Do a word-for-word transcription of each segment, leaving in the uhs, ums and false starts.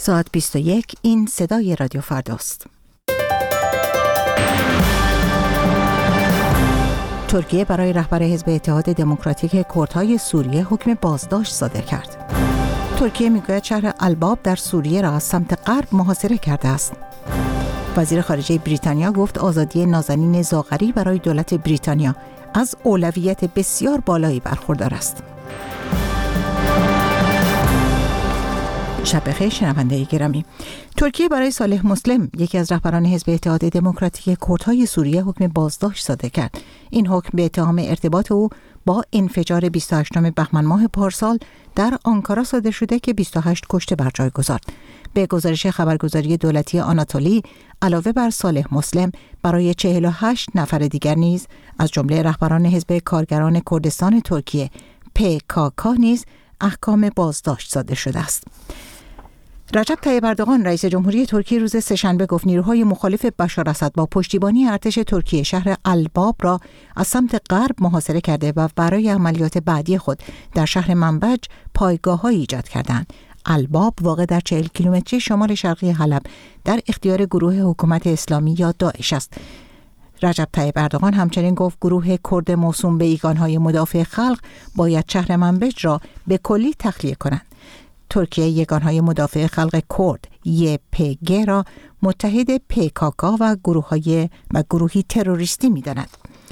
ساعت بیست و یک، این صدای رادیو فرداست. ترکیه برای رهبر حزب اتحاد دموکراتیک کردهای سوریه حکم بازداشت صادر کرد. ترکیه میگوید شهر الباب در سوریه را از سمت غرب محاصره کرده است. وزیر خارجه بریتانیا گفت آزادی نازنین زاغری برای دولت بریتانیا از اولویت بسیار بالایی برخوردار است. شب بخیر شنونده گرامی. ترکیه برای صالح مسلم، یکی از رهبران حزب اتحاد دموکراتیک کردهای سوریه، حکم بازداشت صادر کرد. این حکم به اتهام ارتباط او با انفجار بیست و هشتم بهمن ماه پارسال در آنکارا صادر شده که بیست و هشت کشته بر جای گذارد. به گزارش خبرگزاری دولتی آناتولی، علاوه بر صالح مسلم، برای چهل و هشت نفر دیگر نیز از جمله رهبران حزب کارگران کردستان ترکیه پی کا کا نیز احکام بازداشت صادر شده است. رجب طیب اردوغان رئیس جمهوری ترکیه روز سه‌شنبه گفت نیروهای مخالف بشار اسد با پشتیبانی ارتش ترکیه شهر الباب را از سمت غرب محاصره کرده و برای عملیات بعدی خود در شهر منبج پایگاه‌هایی ایجاد کردند. الباب واقع در چهل کیلومتری شمال شرقی حلب در اختیار گروه حکومت اسلامی یا داعش است. رجب طیب اردوغان همچنین گفت گروه کرد موسوم به ایگانهای مدافع خلق باید شهر منبج را به کلی تخلیه کنند. ترکیه یگانهای مدافع خلق کرد یه پی گی را متحد پی کا کا و گروه‌های و گروهی تروریستی می‌داند.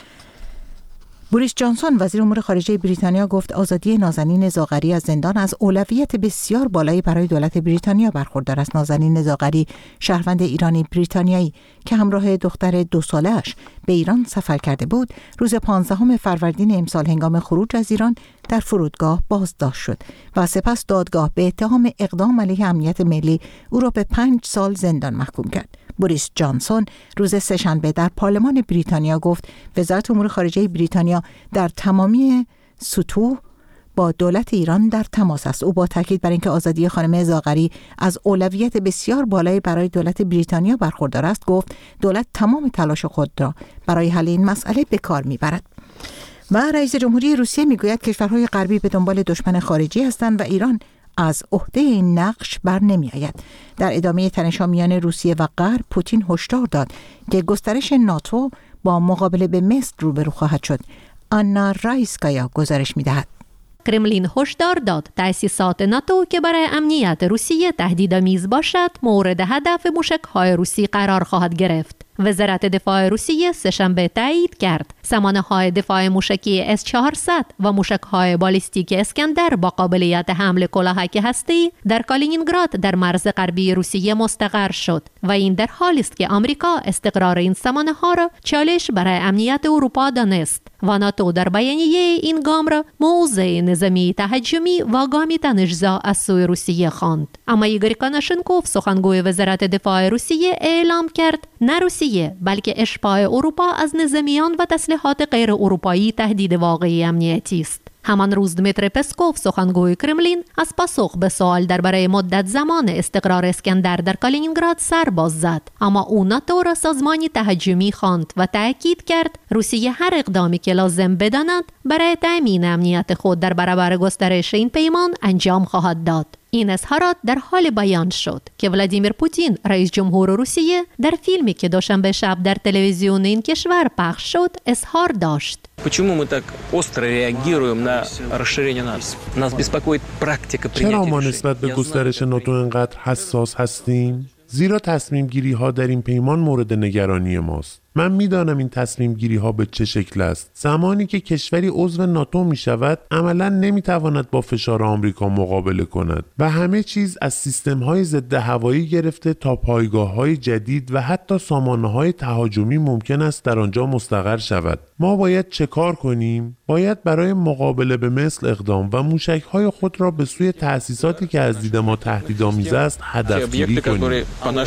بوریس جانسون وزیر امور خارجه بریتانیا گفت آزادی نازنین زاغری از زندان از اولویت بسیار بالایی برای دولت بریتانیا برخوردار است. نازنین زاغری شهروند ایرانی بریتانیایی که همراه دختر دو ساله‌اش به ایران سفر کرده بود، روز پانزدهم فروردین امسال هنگام خروج از ایران در فرودگاه بازداشت شد و سپس دادگاه به اتهام اقدام علیه امنیت ملی او را به پنج سال زندان محکوم کرد. بوریس جانسون روز سه‌شنبه در پارلمان بریتانیا گفت وزارت امور خارجه بریتانیا در تمامی سطوح با دولت ایران در تماس است. او با تاکید بر اینکه آزادی خانم زاغری از اولویت بسیار بالایی برای دولت بریتانیا برخوردار است گفت دولت تمام تلاش خود را برای حل این مسئله به کار میبرد. و رئیس جمهوری روسیه میگوید کشورهای غربی به دنبال دشمن خارجی هستند و ایران از عهده این نقش بر نمی آید. در ادامه تنش‌ها میان روسیه و غرب، پوتین هشدار داد که گسترش ناتو با مقابله به مصر روبرو خواهد شد. آنا رایسکایا گزارش می‌دهد. کرملین هشدار داد تأسیسات ناتو که برای امنیت روسیه تهدیدآمیز باشد مورد هدف موشک‌های روسی قرار خواهد گرفت. وزارت دفاع روسیه سه‌شنبه تایید کرد سامانه‌های دفاع موشکی اس چهارصد و موشک‌های بالیستیک اسکندر با قابلیت حمل کلاهک هسته‌ای در کالینینگراد در مرز غربی روسیه مستقر شد و این در حالی است که آمریکا استقرار این سامانه‌ها را چالش برای امنیت اروپا دانست و ناتو در بیانیه این گام را موضع نظامی تهاجمی و گامی تنش‌زا از سوی روسیه خواند. اما ایگور کاناشنکوف سخنگوی وزارت دفاع روسیه اعلام کرد نه روسیه بلکه اشباع اروپا از نظامیان و تسلیحات غیر اروپایی تهدید واقعی امنیتی است. همان روز دمیتری پسکوف سخنگوی کرملین از پاسخ به سوال درباره مدت زمان استقرار اسکندر در کالینینگراد سر باز زد، اما او ناتو را سازمانی تهاجمی خواند و تأکید کرد روسیه هر اقدامی که لازم بداند برای تأمین امنیت خود در برابر گسترش این پیمان انجام خواهد داد. این اظهارات در حال بیان شد که ولادیمیر پوتین رئیس جمهور روسیه در فیلمی که دوشنبه شب در تلویزیون این کشور پخش شد اظهار داشت. Почему мы так остро реагируем на расширение НАТО? Нас беспокоит практика принятия. چرا ما نسبت به گسترش ناتو انقدر حساس هستیم؟ زیرا تصمیم گیری ها در این پیمان مورد نگرانی ماست. من میدانم این تصمیم گیری ها به چه شکل است. زمانی که کشوری عضو ناتو می شود عملا نمی تواند با فشار آمریکا مقابله کند و همه چیز از سیستم های ضد هوایی گرفته تا پایگاه های جدید و حتی سامانه های تهاجمی ممکن است در آنجا مستقر شود. ما باید چه کار کنیم؟ باید برای مقابله به مثل اقدام و موشک های خود را به سوی تأسیساتی که از دید ما تهدیدآمیز است هدف گیری کنیم.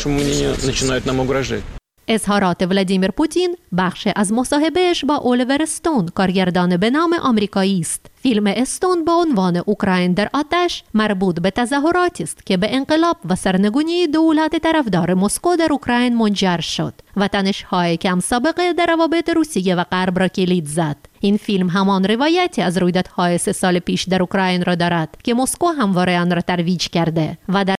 اظهارات ولادیمیر پوتین بخش از مصاحبهش با الیور استون کارگردان به نام آمریکایی است. فیلم استون با عنوان اوکراین در آتش مربوط به تظاهراتی است که به انقلاب و سرنگونی دولت طرفدار مسکو در اوکراین منجر شد و تنش‌های کم سابقه در روابط روسیه و غرب را کلید زد. این فیلم همان روایتی از رویدادهای سه سال پیش در اوکراین را دارد که مسکو همواره آن را ترویج کرده و در